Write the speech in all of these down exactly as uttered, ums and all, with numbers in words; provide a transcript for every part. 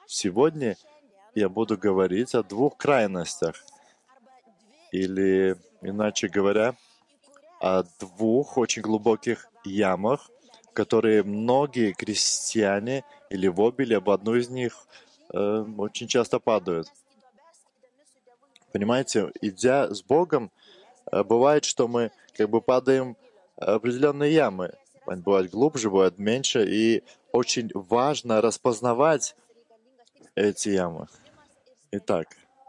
Сегодня я буду говорить о двух крайностях, или, иначе говоря, о двух очень глубоких ямах, в которые многие крестьяне или в обе, или об одну из них э, очень часто падают. Понимаете, идя с Богом, э, бывает, что мы как бы падаем в определенные ямы. Они бывают глубже, бывают меньше, и очень важно распознавать эти ямы. Итак,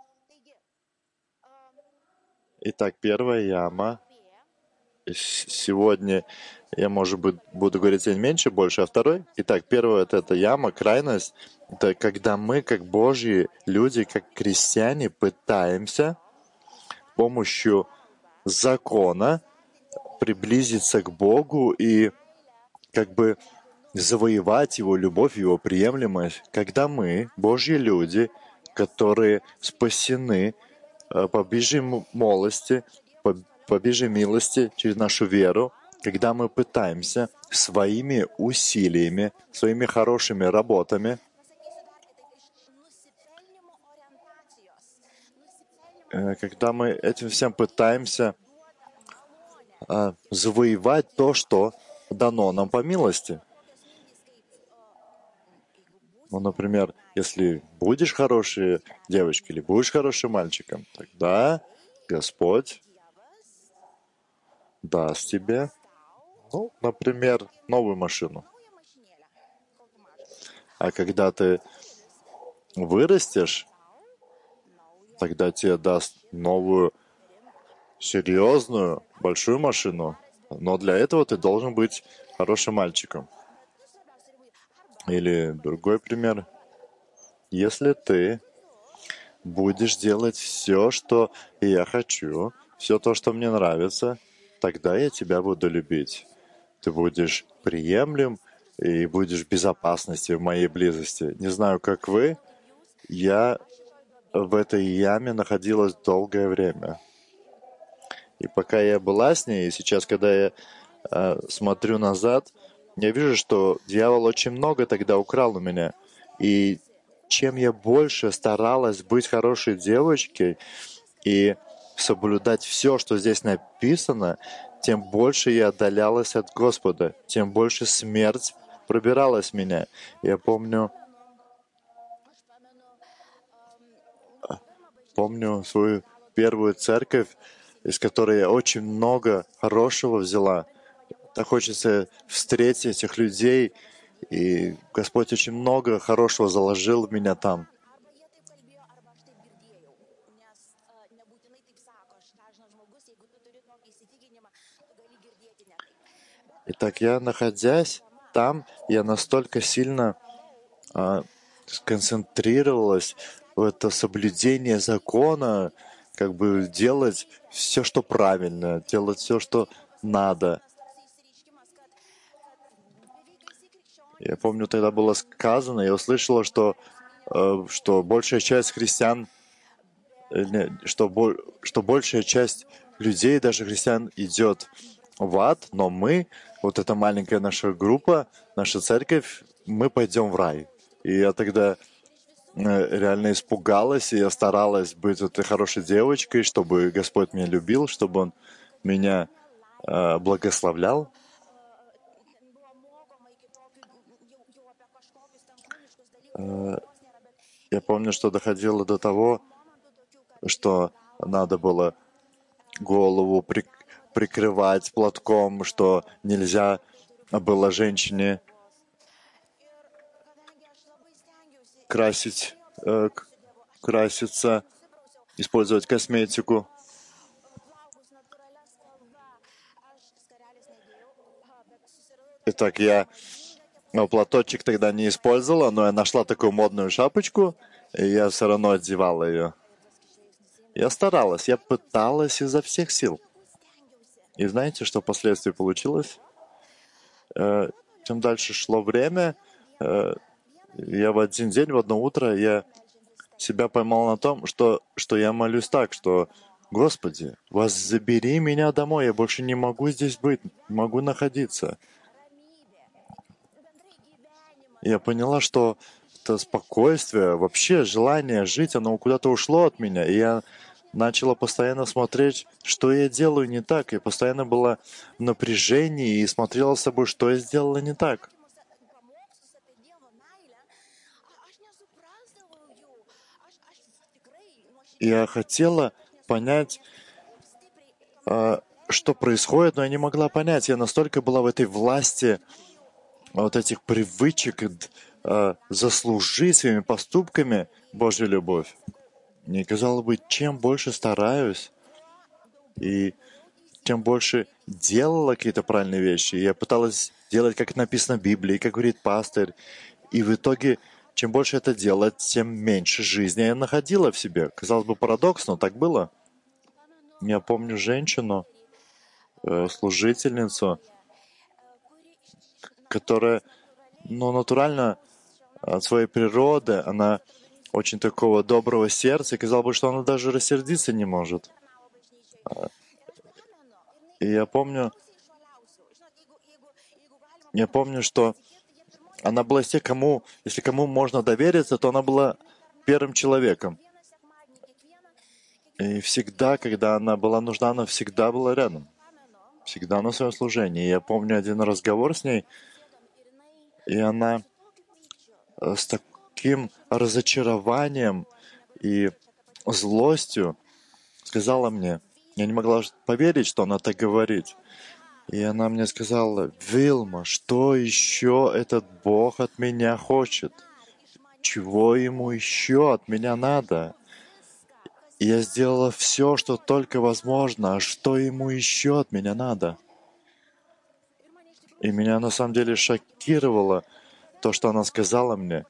итак, первая яма. Сегодня я, может быть, буду говорить чуть меньше, больше, а второй. Итак, первое — это, это яма, крайность. Это когда мы, как Божьи люди, как крестьяне, пытаемся с помощью закона приблизиться к Богу и как бы завоевать Его любовь, Его приемлемость. Когда мы, Божьи люди, которые спасены по Божьей молодости, по, по Божьей милости, через нашу веру, когда мы пытаемся своими усилиями, своими хорошими работами, когда мы этим всем пытаемся а, завоевать то, что дано нам по милости. Ну, например, если будешь хорошей девочкой или будешь хорошим мальчиком, тогда Господь даст тебе, ну, например, новую машину. А когда ты вырастешь, тогда тебе даст новую, серьезную, большую машину. Но для этого ты должен быть хорошим мальчиком. Или другой пример. Если ты будешь делать все, что я хочу, все то, что мне нравится, тогда я тебя буду любить. Ты будешь приемлем и будешь в безопасности в моей близости. Не знаю, как вы, я в этой яме находилась долгое время. И пока я была с ней, и сейчас, когда я э, смотрю назад, я вижу, что дьявол очень много тогда украл у меня. И чем я больше старалась быть хорошей девочкой и соблюдать все, что здесь написано, тем больше я отдалялась от Господа, тем больше смерть пробиралась в меня. Я помню, помню свою первую церковь, из которой я очень много хорошего взяла. Так хочется встретить этих людей, и Господь очень много хорошего заложил в меня там. Итак, я, находясь там, я настолько сильно а, сконцентрировалась в это соблюдение закона, как бы делать все, что правильно, делать все, что надо. Я помню, тогда было сказано, я услышала, что, э, что большая часть христиан, э, не, что, бо- что большая часть людей, даже христиан, идет в ад, но мы, вот эта маленькая наша группа, наша церковь, мы пойдем в рай. И я тогда э, реально испугалась, и я старалась быть этой хорошей девочкой, чтобы Господь меня любил, чтобы Он меня э, благословлял. Э, я помню, что доходило до того, что надо было голову при, прикрывать платком, что нельзя было женщине красить, э, краситься, использовать косметику. Итак, я ну, платочек тогда не использовала, но я нашла такую модную шапочку, и я все равно одевала ее. Я старалась, я пыталась изо всех сил. И знаете, что впоследствии получилось? Э, чем дальше шло время, э, я в один день, в одно утро, я себя поймал на том, что, что я молюсь так, что «Господи, вас забери меня домой, я больше не могу здесь быть, не могу находиться». Я поняла, что это спокойствие, вообще желание жить, оно куда-то ушло от меня. И я начала постоянно смотреть, что я делаю не так. Я постоянно была в напряжении и смотрела с собой, что я сделала не так. Я хотела понять, а, что происходит, но я не могла понять. Я настолько была в этой власти вот этих привычек а, заслужить своими поступками Божью любовь. Мне казалось бы, чем больше стараюсь и чем больше делала какие-то правильные вещи, я пыталась делать, как написано в Библии, как говорит пастырь, и в итоге, чем больше это делать, тем меньше жизни я находила в себе. Казалось бы, парадокс, но так было. Я помню женщину, э, служительницу, которая, ну, натурально от своей природы, она очень такого доброго сердца, и казалось бы, что она даже рассердиться не может. И я помню, я помню, что она была из тех, кому, если кому можно довериться, то она была первым человеком. И всегда, когда она была нужна, она всегда была рядом. Всегда на своем служении. И я помню один разговор с ней, и она с таким разочарованием и злостью сказала мне, я не могла поверить, что она так говорит. И она мне сказала: «Вилма, что еще этот Бог от меня хочет? Чего ему еще от меня надо? И я сделала все, что только возможно, а что ему еще от меня надо?» И меня на самом деле шокировало то, что она сказала мне.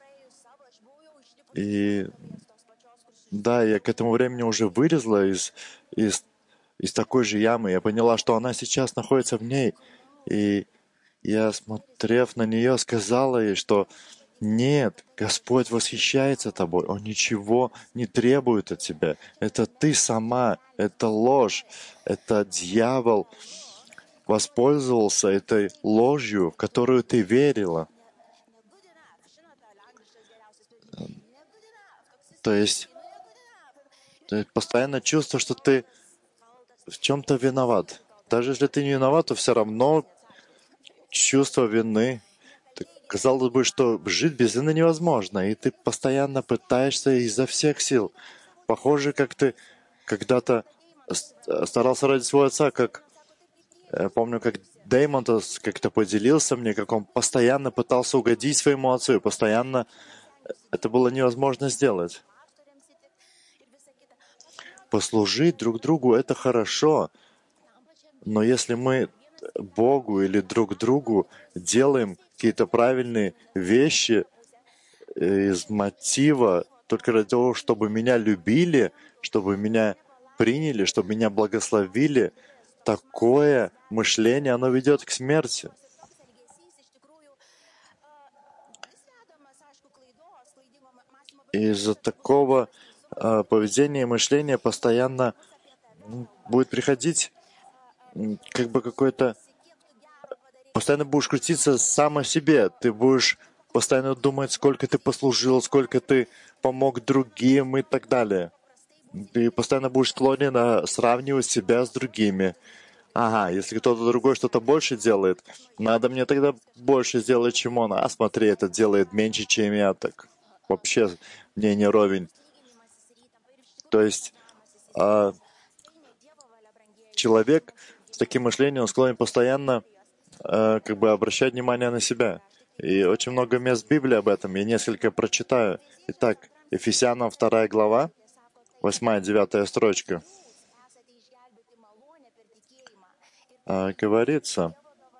И да, я к этому времени уже вылезла из, из, из такой же ямы. Я поняла, что она сейчас находится в ней. И я, смотрев на нее, сказала ей, что нет, Господь восхищается тобой, Он ничего не требует от тебя. Это ты сама, это ложь, это дьявол воспользовался этой ложью, в которую ты верила. То есть, то есть постоянно чувство, что ты в чем-то виноват. Даже если ты не виноват, то все равно чувство вины. Казалось бы, что жить без вины невозможно, и ты постоянно пытаешься изо всех сил. Похоже, как ты когда-то старался ради своего отца, как я помню, как Дэймон как-то поделился мне, как он постоянно пытался угодить своему отцу, и постоянно это было невозможно сделать. Послужить друг другу — это хорошо, но если мы Богу или друг другу делаем какие-то правильные вещи из мотива только ради того, чтобы меня любили, чтобы меня приняли, чтобы меня благословили, такое мышление, оно ведет к смерти. И из-за такого э, поведения и мышления постоянно ну, будет приходить как бы какой-то... Постоянно будешь крутиться сам о себе. Ты будешь постоянно думать, сколько ты послужил, сколько ты помог другим и так далее. Ты постоянно будешь склонен сравнивать себя с другими. Ага, если кто-то другой что-то больше делает, надо мне тогда больше сделать, чем он. А смотри, этот делает меньше, чем я, так вообще мне не ровень. То есть а, человек с таким мышлением, он склонен постоянно а, как бы обращать внимание на себя. И очень много мест в Библии об этом. Я несколько прочитаю. Итак, Ефесянам вторая глава, восьмая-девятая строчка. А, говорится: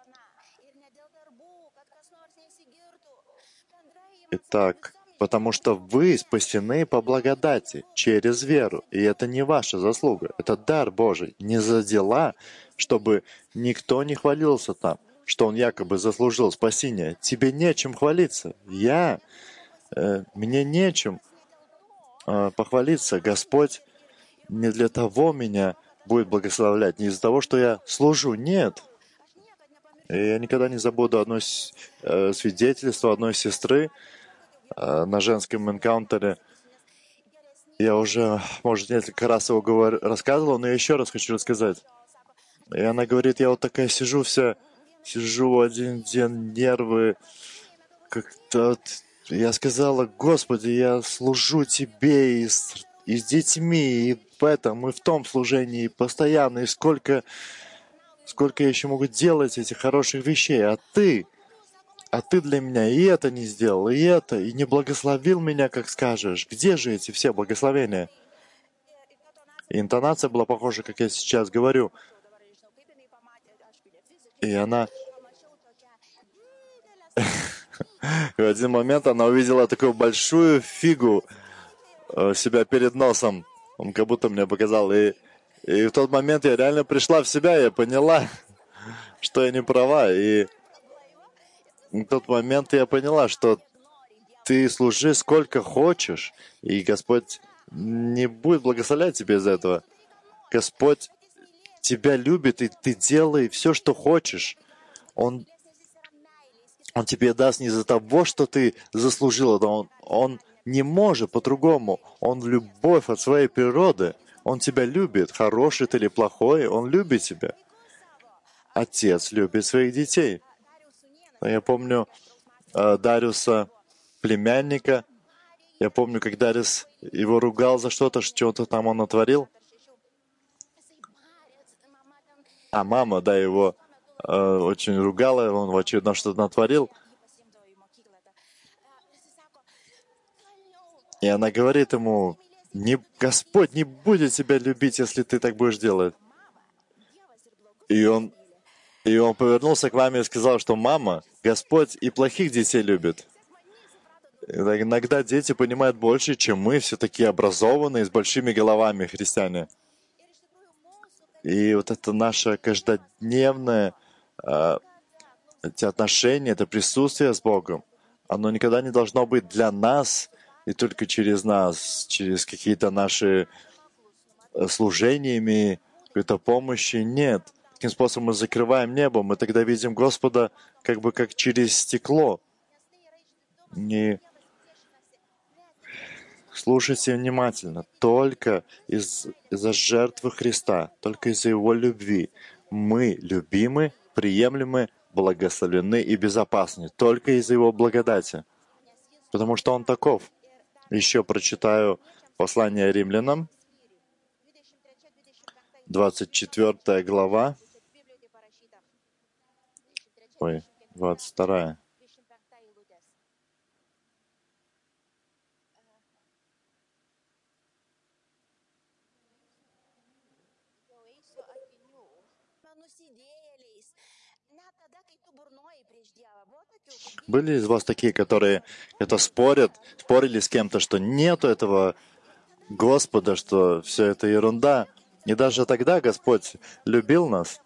«Итак, потому что вы спасены по благодати, через веру, и это не ваша заслуга, это дар Божий, не за дела, чтобы никто не хвалился там, что он якобы заслужил спасение. Тебе нечем хвалиться. Я, э, мне нечем э, похвалиться. Господь не для того меня будет благословлять, не из-за того, что я служу. Нет. И я никогда не забуду одно э, свидетельство одной сестры. э, на женском энкаунтере. Я уже, может, несколько раз его говор... рассказывал, но я еще раз хочу рассказать. И она говорит, я вот такая сижу вся, сижу один день, нервы, как-то... вот. Я сказала, Господи, я служу Тебе и с, и с детьми, и в этом, и в том служении, и постоянно, и сколько, сколько я еще могу делать этих хороших вещей, а Ты... А ты для меня и это не сделал, и это, и не благословил меня, как скажешь. Где же эти все благословения? И интонация была похожа, как я сейчас говорю. И она... В один момент она увидела такую большую фигу э, себя перед носом. Он как будто мне показал. И, и в тот момент я реально пришла в себя, я поняла, что я не права. И в тот момент я поняла, что ты служи сколько хочешь, и Господь не будет благословлять тебе из этого. Господь тебя любит, и ты делай все, что хочешь. Он, он тебе даст не из-за того, что ты заслужил это. Он, он не может по-другому. Он любовь от своей природы. Он тебя любит, хороший ты или плохой, он любит тебя. Отец любит своих детей. Я помню э, Дариуса, племянника. Я помню, как Дарис его ругал за что-то, что-то там он натворил. А мама, да, его э, очень ругала, он в очередной что-то натворил. И она говорит ему, не, Господь не будет тебя любить, если ты так будешь делать. И он, и он повернулся к маме и сказал, что мама, Господь и плохих детей любит. Иногда дети понимают больше, чем мы, все такие образованные, с большими головами христиане. И вот это наше каждодневное э, эти отношения, это присутствие с Богом, оно никогда не должно быть для нас и только через нас, через какие-то наши служениями, какой-то помощи. Нет. Таким способом мы закрываем небо, мы тогда видим Господа как бы как через стекло. Не слушайте внимательно. Только из, из-за жертвы Христа, только из-за Его любви мы любимы, приемлемы, благословлены и безопасны. Только из-за Его благодати. Потому что Он таков. Еще прочитаю послание римлянам, двадцать четвёртая глава. Ой, двадцать вторая. Были из вас такие, которые это спорят, спорили с кем-то, что нету этого Господа, что все это ерунда. И даже тогда Господь любил нас.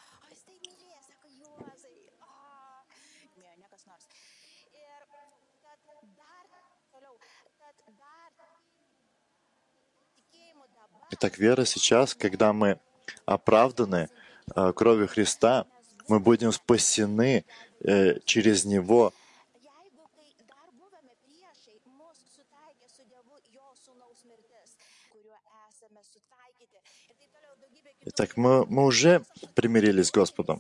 Итак, вера сейчас, когда мы оправданы э, кровью Христа, мы будем спасены э, через Него. Итак, мы, мы уже примирились с Господом.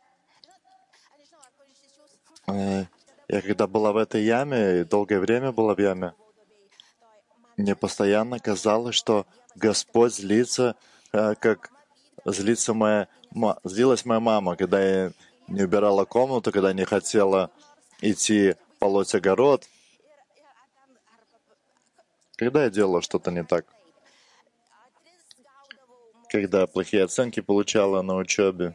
Э, я когда была в этой яме, и долгое время была в яме, мне постоянно казалось, что Господь злится, э, как злится моя, ма, злилась моя мама, когда я не убирала комнату, когда не хотела идти полоть огород. Когда я делала что-то не так. Когда плохие оценки получала на учебе.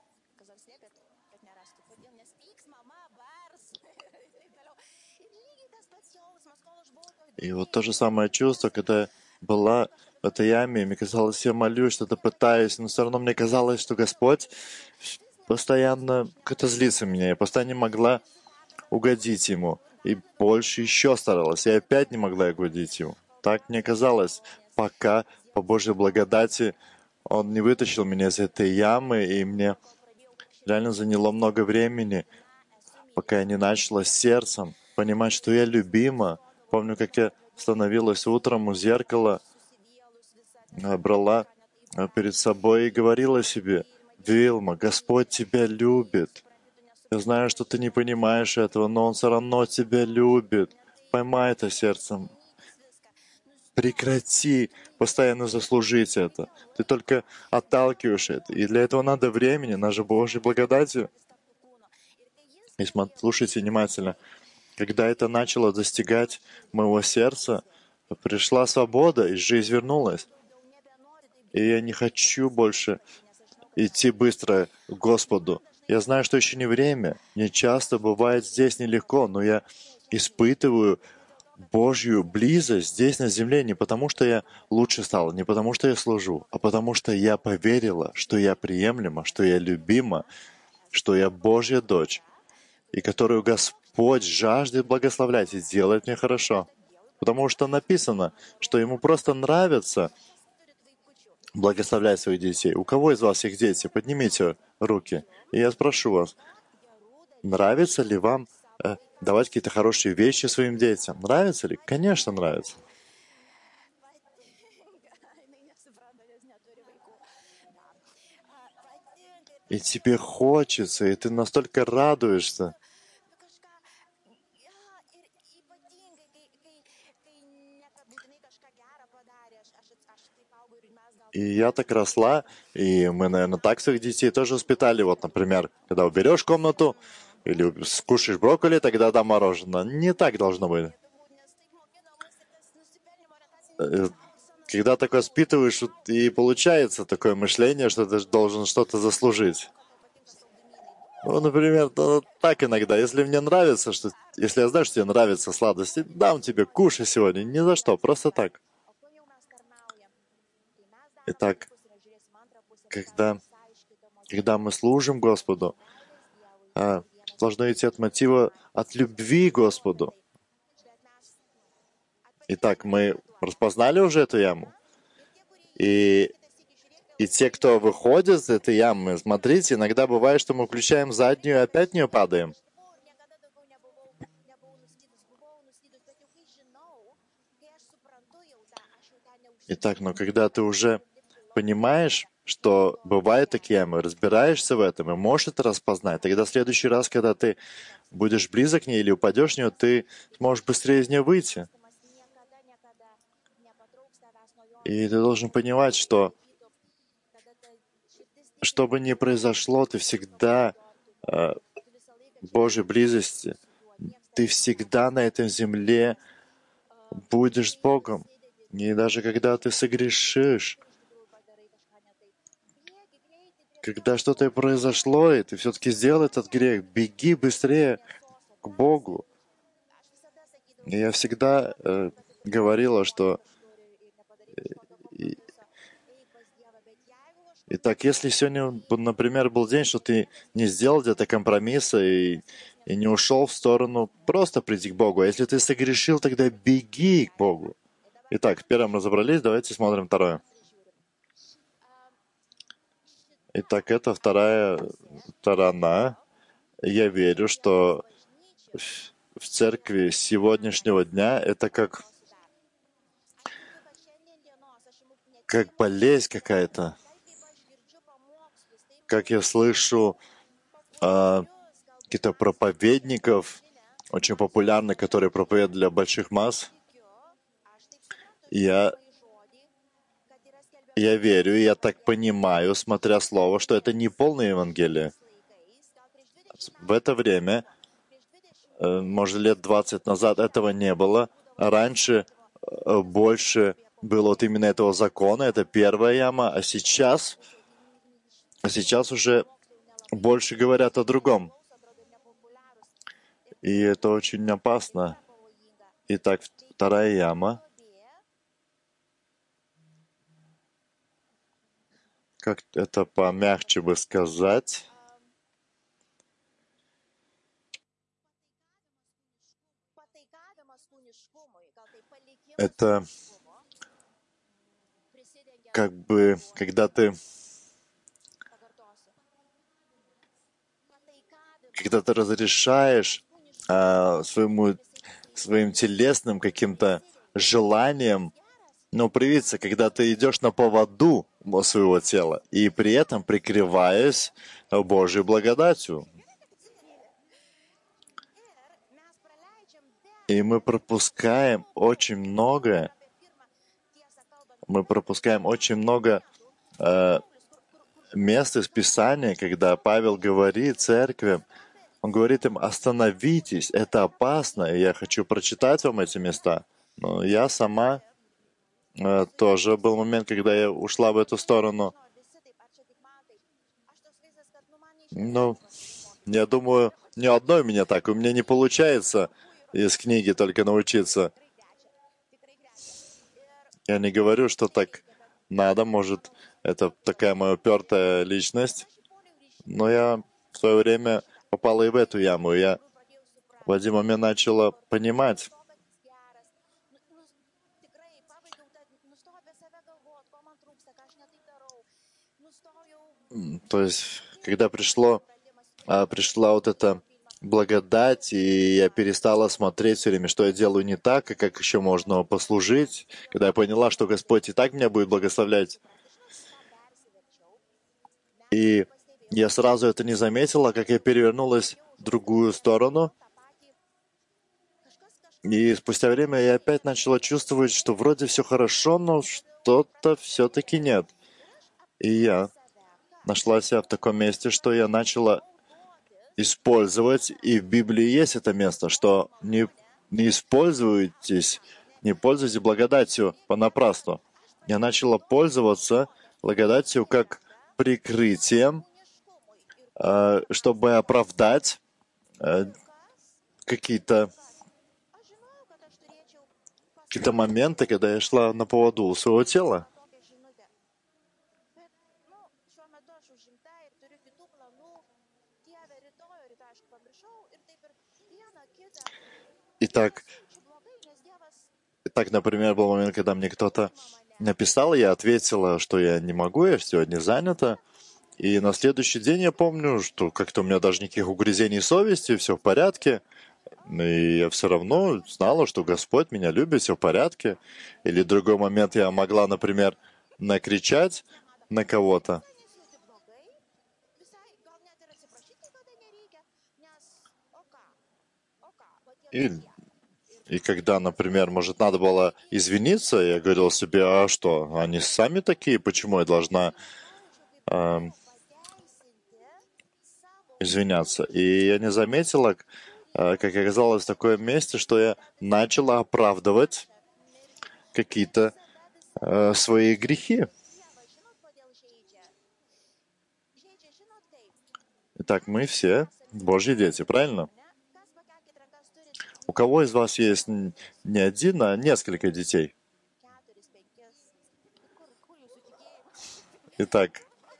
И вот то же самое чувство, когда была в этой яме, мне казалось, я молюсь, что-то пытаюсь, но все равно мне казалось, что Господь постоянно как-то злится меня. Я постоянно не могла угодить Ему. И больше еще старалась. Я опять не могла угодить Ему. Так мне казалось, пока по Божьей благодати Он не вытащил меня из этой ямы, и мне реально заняло много времени, пока я не начала сердцем понимать, что я любима. Помню, как я становилась утром у зеркала, э, брала э, перед собой и говорила себе: «Вилма, Господь тебя любит. Я знаю, что ты не понимаешь этого, но Он все равно тебя любит. Поймай это сердцем. Прекрати постоянно заслужить это. Ты только отталкиваешь это. И для этого надо времени, надо Божьей благодатью». И смо- слушайте внимательно. Когда это начало достигать моего сердца, пришла свобода, и жизнь вернулась. И я не хочу больше идти быстро к Господу. Я знаю, что еще не время. Мне часто бывает здесь нелегко, но я испытываю Божью близость здесь на земле не потому, что я лучше стал, не потому, что я служу, а потому, что я поверила, что я приемлема, что я любима, что я Божья дочь, и которую Господь жаждет благословлять и делать мне хорошо. Потому что написано, что Ему просто нравится благословлять своих детей. У кого из вас их дети? Поднимите руки. И я спрошу вас, нравится ли вам э, давать какие-то хорошие вещи своим детям? Нравится ли? Конечно, нравится. И тебе хочется, и ты настолько радуешься. И я так росла, и мы, наверное, так своих детей тоже воспитали. Вот, например, когда уберешь комнату или скушаешь брокколи, тогда дам мороженое. Не так должно быть. Э, Когда так воспитываешь, вот и получается такое мышление, что ты должен что-то заслужить. Ну, например, то так иногда. Если мне нравится, что... Если я знаю, что тебе нравятся сладости, дам тебе, кушай сегодня. Ни за что, просто так. Итак, когда, когда мы служим Господу, а, должно идти от мотива, от любви к Господу. Итак, мы распознали уже эту яму. И, и те, кто выходит из этой ямы, смотрите, иногда бывает, что мы включаем заднюю и опять в нее падаем. Итак, но когда ты уже понимаешь, что бывают такие ямы, разбираешься в этом и можешь это распознать, тогда в следующий раз, когда ты будешь близок к ней или упадешь в нее, ты сможешь быстрее из нее выйти. И ты должен понимать, что что бы ни произошло, ты всегда э, в Божьей близости. Ты всегда на этой земле будешь с Богом. И даже когда ты согрешишь, когда что-то произошло, и ты все-таки сделал этот грех, беги быстрее к Богу. И я всегда э, говорила, что и, Итак, если сегодня, например, был день, что ты не сделал где-то компромисса и, и не ушел в сторону, просто приди к Богу. А если ты согрешил, тогда беги к Богу. Итак, с первым разобрались, давайте смотрим второе. Итак, это вторая сторона. Я верю, что в церкви сегодняшнего дня это как, как болезнь какая-то. Как я слышу а, каких-то проповедников, очень популярных, которые проповедуют для больших масс. Я, я верю, и я так понимаю, смотря слово, что это не полное Евангелие. В это время, может, лет двадцать назад этого не было. Раньше больше было вот именно этого закона, это первая яма, а сейчас, а сейчас уже больше говорят о другом. И это очень опасно. Итак, вторая яма. Как это помягче бы сказать? Это как бы, когда ты когда ты разрешаешь а, своему, своим телесным каким-то желанием, но привиться, когда ты идешь на поводу своего тела и при этом прикрываясь Божьей благодатью. И мы пропускаем очень многое. Мы пропускаем очень много э, мест из Писания, когда Павел говорит церкви, он говорит им: остановитесь, это опасно. И я хочу прочитать вам эти места. Но я сама э, тоже был момент, когда я ушла в эту сторону. Ну, я думаю, ни одной меня так. У меня не получается из книги только научиться. Я не говорю, что так надо, может, это такая моя упертая личность. Но я в свое время попала и в эту яму. И я в один момент начала понимать, то есть, когда пришло, а, пришла вот эта благодать, и я перестала смотреть все время, что я делаю не так, и как еще можно послужить, когда я поняла, что Господь и так меня будет благословлять. И я сразу это не заметила, как я перевернулась в другую сторону. И спустя время я опять начала чувствовать, что вроде все хорошо, но что-то все-таки нет. И я нашла себя в таком месте, что я начала использовать, и в Библии есть это место, что не, не используйтесь, не пользуйтесь благодатью понапрасну. Я начала пользоваться благодатью как прикрытием, чтобы оправдать какие-то какие-то моменты, когда я шла на поводу у своего тела. Итак, итак, например, был момент, когда мне кто-то написал, я ответила, что я не могу, я сегодня занята. И на следующий день я помню, что как-то у меня даже никаких угрызений совести, все в порядке. И я все равно знала, что Господь меня любит, все в порядке. Или в другой момент я могла, например, накричать на кого-то. И, и когда, например, может, надо было извиниться, я говорил себе: а что, они сами такие, почему я должна э, извиняться? И я не заметила, как оказалось в таком месте, что я начала оправдывать какие-то э, свои грехи. Итак, мы все Божьи дети, правильно? У кого из вас есть не один, а несколько детей? Итак,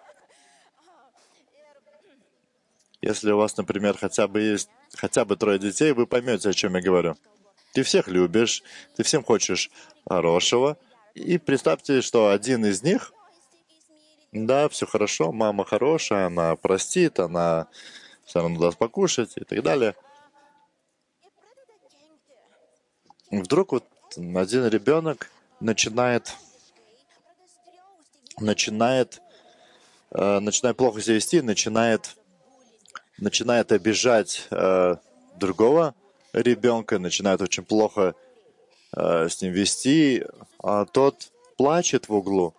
если у вас, например, хотя бы есть хотя бы трое детей, вы поймете, о чем я говорю. Ты всех любишь, ты всем хочешь хорошего. И представьте, что один из них, да, все хорошо, мама хорошая, она простит, она все равно даст покушать и так далее. Вдруг вот один ребенок начинает, начинает, э, начинает плохо себя вести, начинает, начинает обижать э, другого ребенка, начинает очень плохо э, с ним вести, а тот плачет в углу.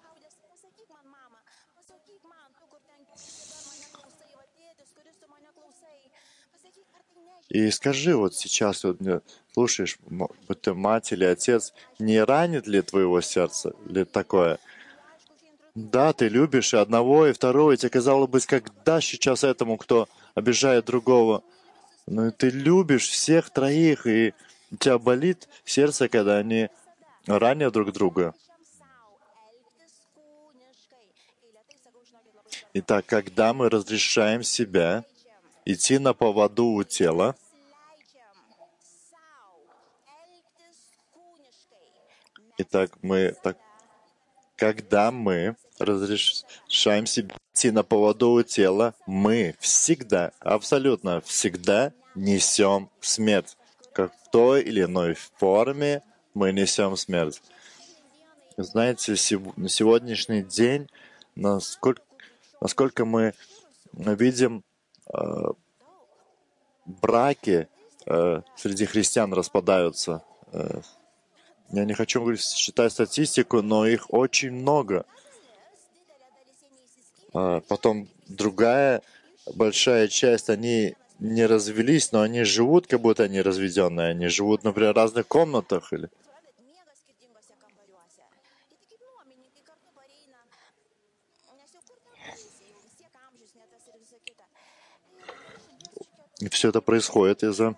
И скажи вот сейчас, вот, слушаешь, будь ты мать или отец, не ранит ли твоего сердца ли такое? Да, ты любишь и одного, и второго, и тебе казалось бы, как дашь сейчас этому, кто обижает другого. Но ты любишь всех троих, и у тебя болит сердце, когда они ранят друг друга. Итак, когда мы разрешаем себя идти на поводу у тела, итак, мы так, когда мы разрешаем себе идти на поводу у тела, мы всегда, абсолютно всегда несем смерть. Как в той или иной форме мы несем смерть. Знаете, на сегодняшний день, насколько, насколько мы видим э, браки э, среди христиан распадаются. Э, я не хочу говорить, считать статистику, но их очень много. А потом другая большая часть, они не развелись, но они живут, как будто они разведенные. Они живут, например, в разных комнатах. Или... И все это происходит из-за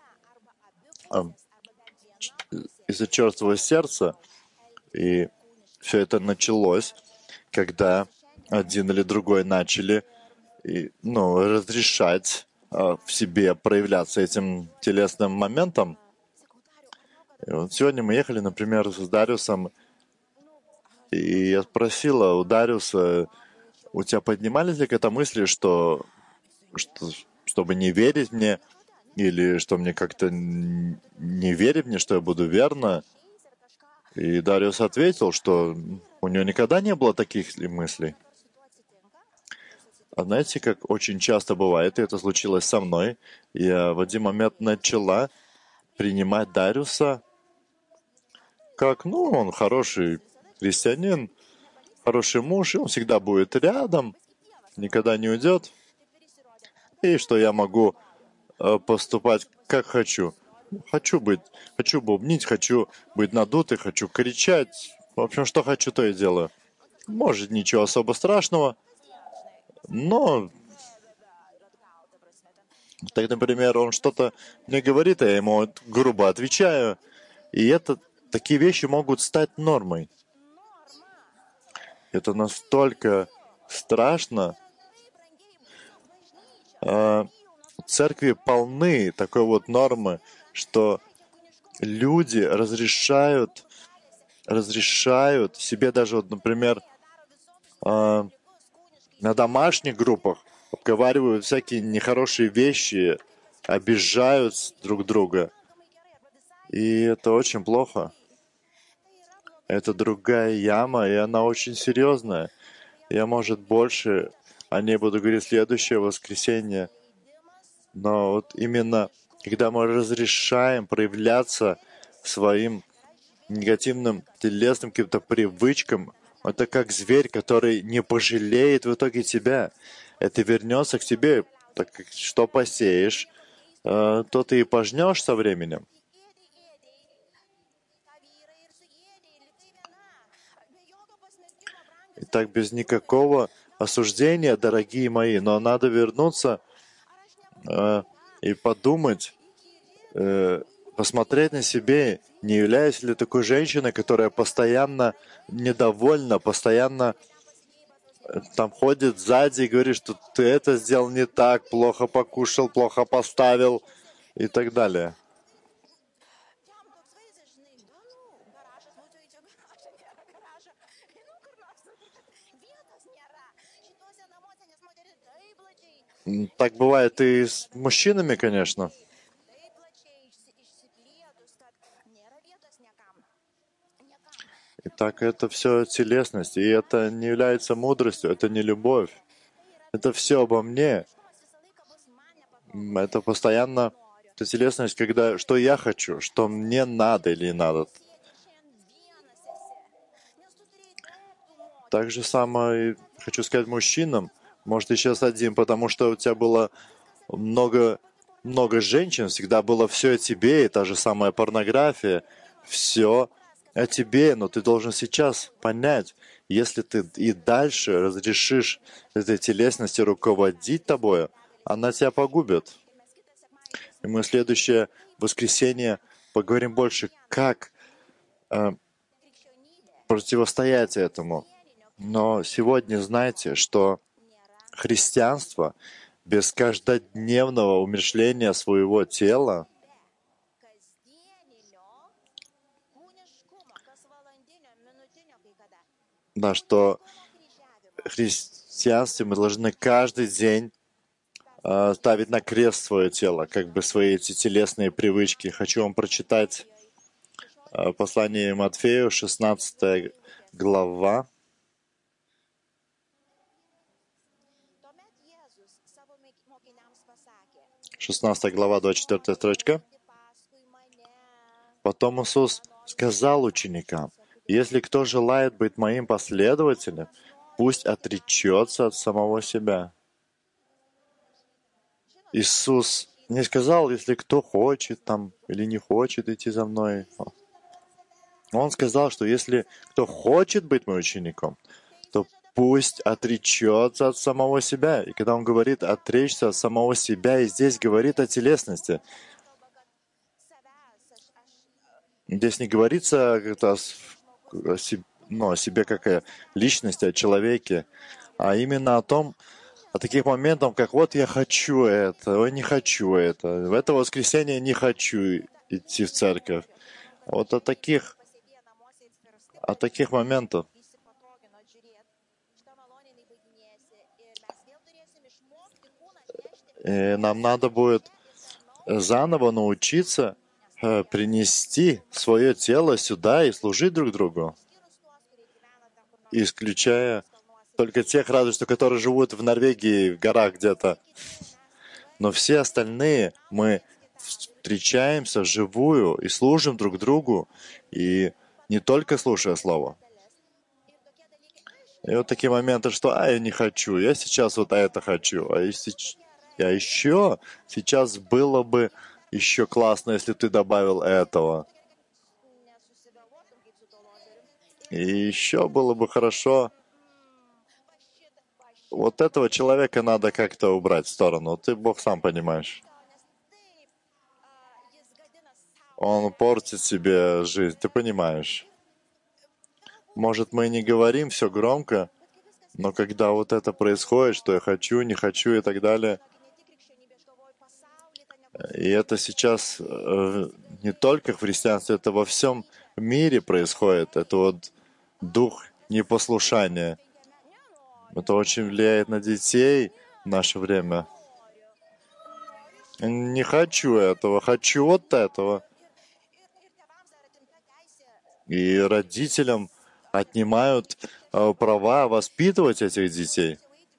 из-за черствого сердца. И все это началось, когда один или другой начали и, ну, разрешать а, в себе проявляться этим телесным моментом. И вот сегодня мы ехали, например, с Дариусом, и я спросила у Дариуса, у тебя поднимались ли какие-то мысли, что, что чтобы не верить мне, или что мне как-то не верить мне, что я буду верна? И Дариус ответил, что у него никогда не было таких мыслей. А знаете, как очень часто бывает, и это случилось со мной, я в один момент начала принимать Дариуса как, ну, он хороший христианин, хороший муж, и он всегда будет рядом, никогда не уйдет, и что я могу э, поступать как хочу. Хочу быть, хочу бубнить, хочу быть надутый, хочу кричать. В общем, что хочу, то и делаю. Может, ничего особо страшного, но так, например, он что-то мне говорит, а я ему грубо отвечаю, и это, такие вещи могут стать нормой. Это настолько страшно. А, церкви полны такой вот нормы, что люди разрешают, разрешают себе даже, вот, например, а, на домашних группах обговаривают всякие нехорошие вещи, обижают друг друга. И это очень плохо. Это другая яма, и она очень серьезная. Я, может, больше о ней буду говорить в следующее воскресенье. Но вот именно, когда мы разрешаем проявляться своим негативным телесным каким-то привычкам, это как зверь, который не пожалеет в итоге тебя. Это вернется к тебе. Так как что посеешь, э, то ты и пожнешь со временем. И так без никакого осуждения, дорогие мои, но надо вернуться э, и подумать, э, посмотреть на себе, не являюсь ли такой женщиной, которая постоянно недовольна, постоянно э, там ходит сзади и говорит, что ты это сделал не так, плохо покушал, плохо поставил и так далее. М, Так бывает и с мужчинами, конечно. Итак, это все телесность, и это не является мудростью, это не любовь. Это все обо мне. М, Это постоянно это телесность, когда что я хочу, что мне надо или не надо. Так же самое хочу сказать мужчинам. Может, ты сейчас один, потому что у тебя было много, много женщин, всегда было все о тебе, и та же самая порнография. Все о тебе, но ты должен сейчас понять, если ты и дальше разрешишь этой телесности руководить тобой, она тебя погубит. И мы в следующее воскресенье поговорим больше, как э, противостоять этому. Но сегодня знайте, что христианство без каждодневного умершления своего тела, да, что в христианстве мы должны каждый день э, ставить на крест свое тело, как бы свои эти телесные привычки. Хочу вам прочитать э, послание Матфею, шестнадцатая глава, шестнадцатая глава, двадцать четвёртая строчка. Потом Иисус сказал ученикам: «Если кто желает быть моим последователем, пусть отречется от самого себя». Иисус не сказал, если кто хочет там или не хочет идти за мной. Он сказал, что если кто хочет быть моим учеником, то пусть отречется от самого себя. И когда он говорит «отречься от самого себя», и здесь говорит о телесности, здесь не говорится как-то о, с- о се- ну, о себе как о личности, о человеке, а именно о том, о таких моментах, как вот я хочу это, ой, не хочу это, в это воскресенье не хочу идти в церковь. Вот о таких, о таких моментах. И нам надо будет заново научиться э, принести свое тело сюда и служить друг другу, исключая только тех, разве что, которые живут в Норвегии, в горах где-то. Но все остальные мы встречаемся вживую и служим друг другу, и не только слушая Слово. И вот такие моменты, что «а, я не хочу, я сейчас вот это хочу», а, если, а еще сейчас было бы еще классно, если ты добавил этого. И еще было бы хорошо. Вот этого человека надо как-то убрать в сторону. Ты, Бог, сам понимаешь. Он портит себе жизнь, ты понимаешь. Может, мы не говорим все громко, но когда вот это происходит, что я хочу, не хочу и так далее, и это сейчас э, не только в христианстве, это во всем мире происходит. Это вот дух непослушания. Это очень влияет на детей в наше время. Не хочу этого, хочу вот этого. И родителям отнимают э, права воспитывать этих детей.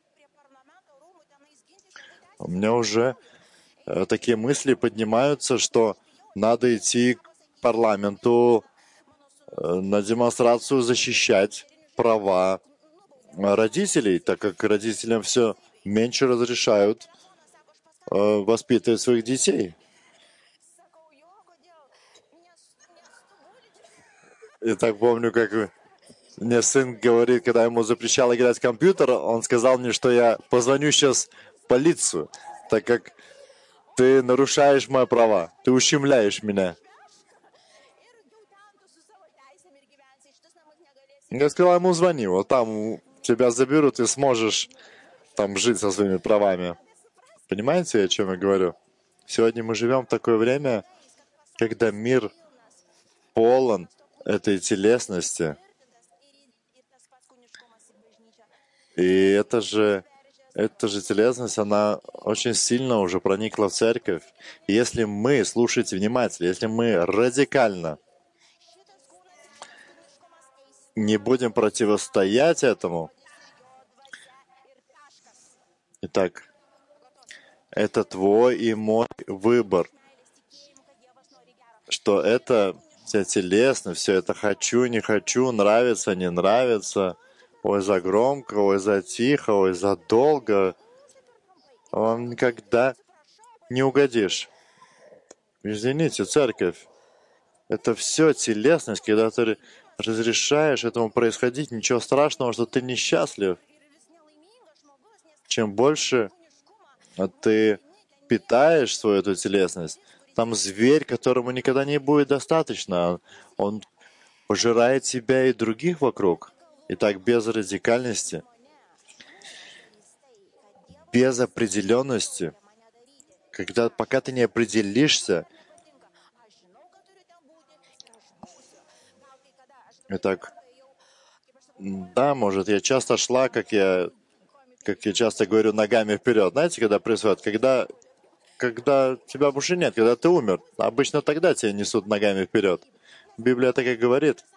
У меня уже э, такие мысли поднимаются, что надо идти к парламенту э, на демонстрацию защищать права родителей, так как родителям все меньше разрешают э, воспитывать своих детей. И так помню, как мне сын говорит, когда ему запрещал играть в компьютер, он сказал мне, что я позвоню сейчас в полицию, так как ты нарушаешь мои права, ты ущемляешь меня. Я сказал ему, звони, вот там тебя заберут и сможешь там жить со своими правами. Понимаете, о чем я говорю? Сегодня мы живем в такое время, когда мир полон этой телесности. И это же, эта же телесность, она очень сильно уже проникла в церковь. И если мы, слушайте внимательно, если мы радикально не будем противостоять этому, итак, это твой и мой выбор, что это вся телесность, все это хочу, не хочу, нравится, не нравится, ой, за громко, ой, за тихо, ой, за долго, вам никогда не угодишь. Извините, церковь, это все телесность, когда ты разрешаешь этому происходить, ничего страшного, что ты несчастлив. Чем больше ты питаешь свою эту телесность, там зверь, которому никогда не будет достаточно, он пожирает себя и других вокруг. И так без радикальности, без определенности, когда пока ты не определишься, итак, да, может, я часто шла, как я как я часто говорю, ногами вперед. Знаете, когда происходит? Когда, когда тебя больше нет, когда ты умер. Обычно тогда тебя несут ногами вперед. Библия так и говорит,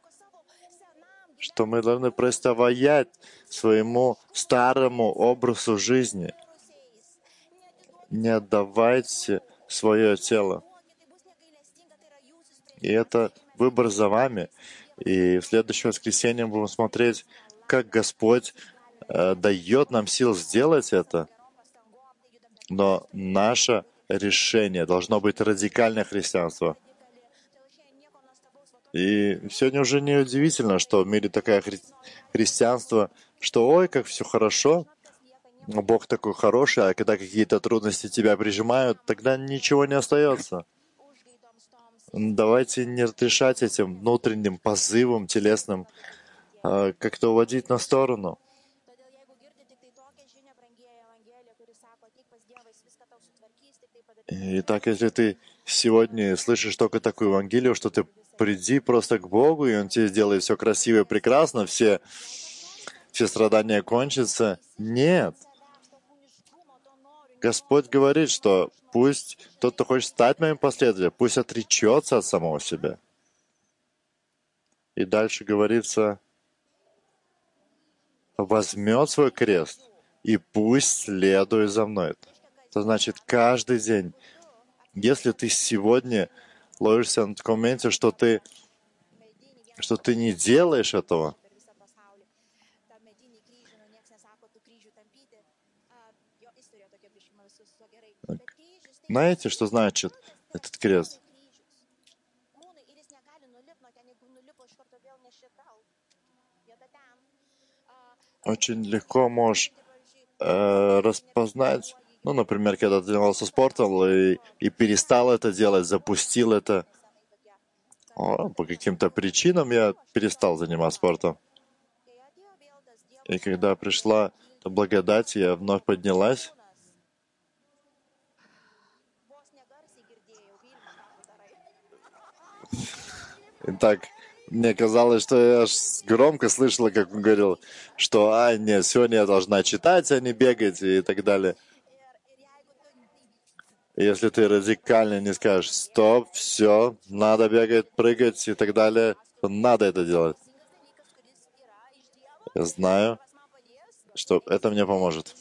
что мы должны противостоять своему старому образу жизни. Не отдавайте свое тело. И это выбор за вами. И в следующее воскресенье будем смотреть, как Господь э, дает нам сил сделать это. Но наше решение должно быть радикальное христианство. И сегодня уже не удивительно, что в мире такое хри- христианство, что ой, как все хорошо, Бог такой хороший, а когда какие-то трудности тебя прижимают, тогда ничего не остается. Давайте не разрешать этим внутренним позывам телесным э, как-то уводить на сторону. Итак, если ты сегодня слышишь только такую Евангелию, что ты приди просто к Богу, и Он тебе сделает все красиво и прекрасно, все, все страдания кончатся. Нет. Господь говорит, что пусть тот, кто хочет стать моим последователем, пусть отречется от самого себя. И дальше говорится, возьмет свой крест и пусть следует за мной. Это значит, каждый день, если ты сегодня ловишься на таком моменте, что ты, что ты не делаешь этого, знаете, что значит этот крест? Очень легко можешь э, распознать, ну, например, когда ты занимался спортом и, и перестал это делать, запустил это. О, по каким-то причинам я перестал заниматься спортом. И когда пришла благодать, я вновь поднялась. И так, мне казалось, что я аж громко слышала, как он говорил, что, а, нет, сегодня я должна читать, а не бегать и так далее. И если ты радикально не скажешь, стоп, все, надо бегать, прыгать и так далее, то надо это делать. Я знаю, что это мне поможет.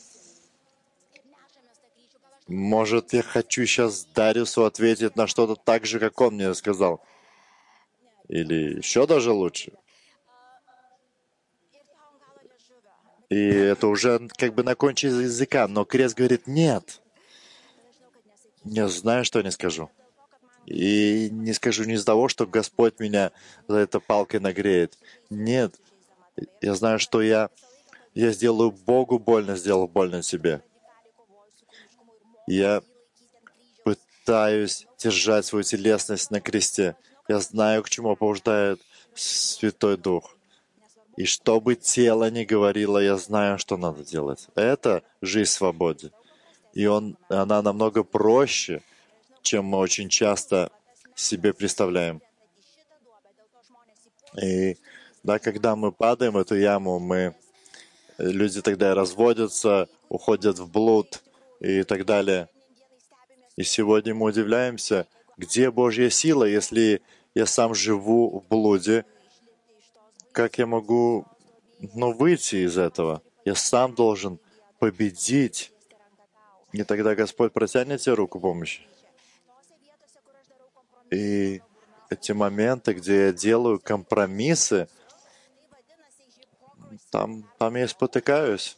Может, я хочу сейчас Дариусу ответить на что-то так же, как он мне сказал. Или еще даже лучше. И это уже как бы на кончике языка, но крест говорит, нет. Я знаю, что не скажу. И не скажу не из-за того, что Господь меня за это палкой нагреет. Нет. Я знаю, что я, я сделаю Богу больно, сделал больно себе. Я пытаюсь держать свою телесность на кресте. Я знаю, к чему побуждает Святой Дух. И что бы тело ни говорило, я знаю, что надо делать. Это жизнь в свободе. И он, она намного проще, чем мы очень часто себе представляем. И да, когда мы падаем в эту яму, мы, люди тогда разводятся, уходят в блуд и так далее. И сегодня мы удивляемся, где Божья сила, если я сам живу в блуде, как я могу ну, выйти из этого? Я сам должен победить. И тогда Господь протянет тебе руку помощи. И эти моменты, где я делаю компромиссы, там, там я спотыкаюсь.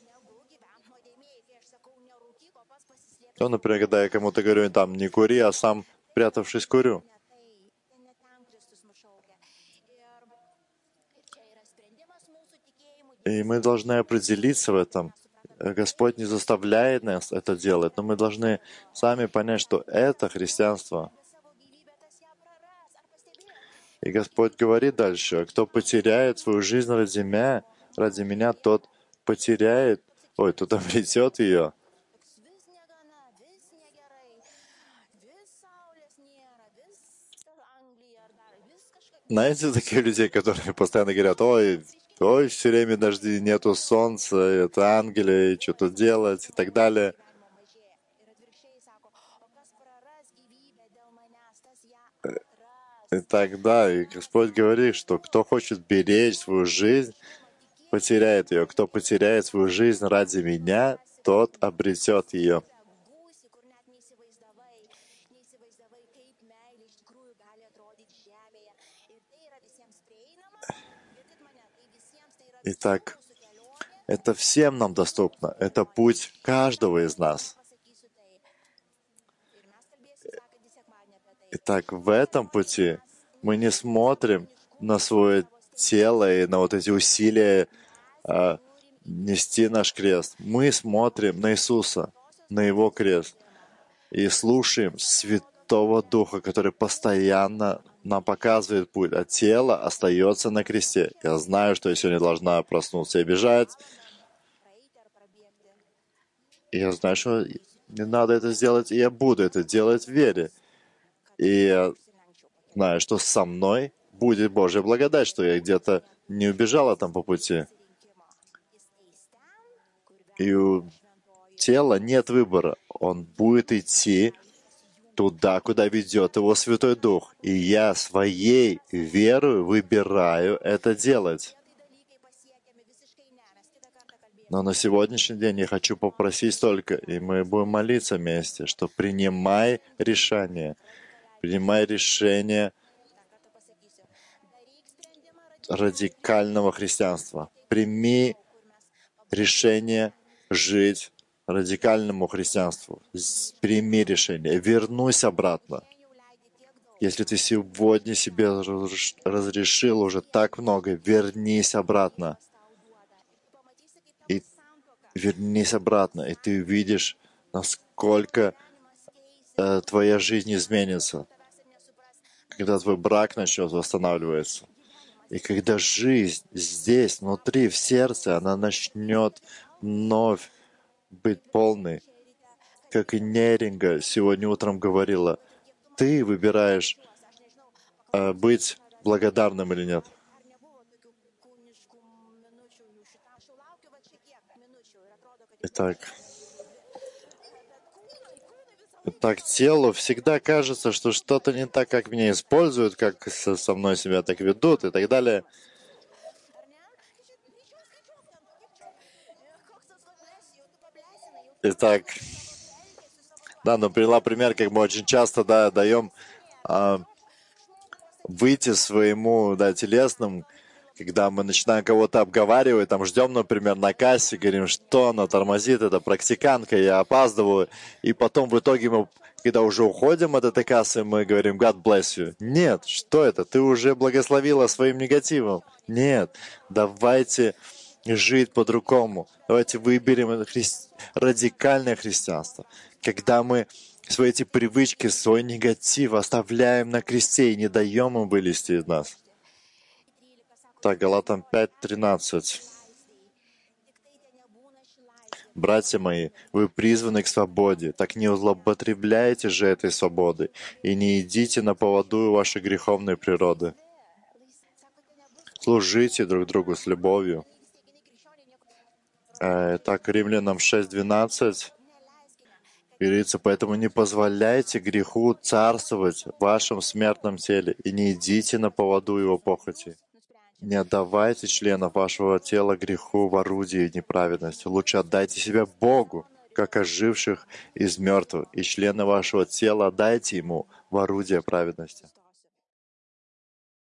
Ну, например, когда я кому-то говорю, там, не кури, а сам, прятавшись, курю. И мы должны определиться в этом. Господь не заставляет нас это делать, но мы должны сами понять, что это христианство. И Господь говорит дальше, кто потеряет свою жизнь ради меня, ради меня, тот потеряет, ой, тот обретет ее. Знаете таких людей, которые постоянно говорят, ой, ой, все время дожди, нету солнца, это ангелы, что тут делать и так далее. И тогда и Господь говорит, что кто хочет беречь свою жизнь, потеряет ее. Кто потеряет свою жизнь ради меня, тот обретет ее. Итак, это всем нам доступно. Это путь каждого из нас. Итак, в этом пути мы не смотрим на свое тело и на вот эти усилия а, нести наш крест. Мы смотрим на Иисуса, на Его крест и слушаем Святого Духа, который постоянно нам показывает путь, а тело остается на кресте. Я знаю, что я сегодня должна проснуться и бежать. И я знаю, что не надо это сделать, и я буду это делать в вере. И я знаю, что со мной будет Божья благодать, что я где-то не убежала там по пути. И у тела нет выбора. Он будет идти туда, куда ведет его Святой Дух. И я своей верой выбираю это делать. Но на сегодняшний день я хочу попросить только, и мы будем молиться вместе, что принимай решение. Принимай решение радикального христианства. Прими решение жить радикальному христианству. Прими решение. Вернусь обратно. Если ты сегодня себе разрешил уже так много, вернись обратно. И вернись обратно, и ты увидишь, насколько э, твоя жизнь изменится. Когда твой брак начнет восстанавливаться. И когда жизнь здесь, внутри, в сердце, она начнет вновь быть полной. Как и Неринга сегодня утром говорила, ты выбираешь э, быть благодарным или нет. Итак, так телу всегда кажется, что что-то не так, как меня используют, как со, со мной себя так ведут и так далее. Итак, да, но привела пример, как мы очень часто да, даем а, выйти своему да, телесному, когда мы начинаем кого-то обговаривать, там ждем, например, на кассе, говорим, что она тормозит, это практиканка, я опаздываю. И потом в итоге мы, когда уже уходим от этой кассы, мы говорим, God bless you. Нет, что это? Ты уже благословила своим негативом. Нет, давайте жить по-другому. Давайте выберем хри... радикальное христианство. Когда мы свои эти привычки, свой негатив оставляем на кресте и не даем им вылезти из нас. Так, Галатам пять тринадцать. Братья мои, вы призваны к свободе, так не злоупотребляйте же этой свободой и не идите на поводу у вашей греховной природы. Служите друг другу с любовью. Так, Римлянам шесть двенадцать говорится, поэтому не позволяйте греху царствовать в вашем смертном теле и не идите на поводу его похоти. Не отдавайте членов вашего тела греху в орудии неправедности. Лучше отдайте себя Богу, как оживших из мертвых, и члены вашего тела отдайте Ему в орудие праведности.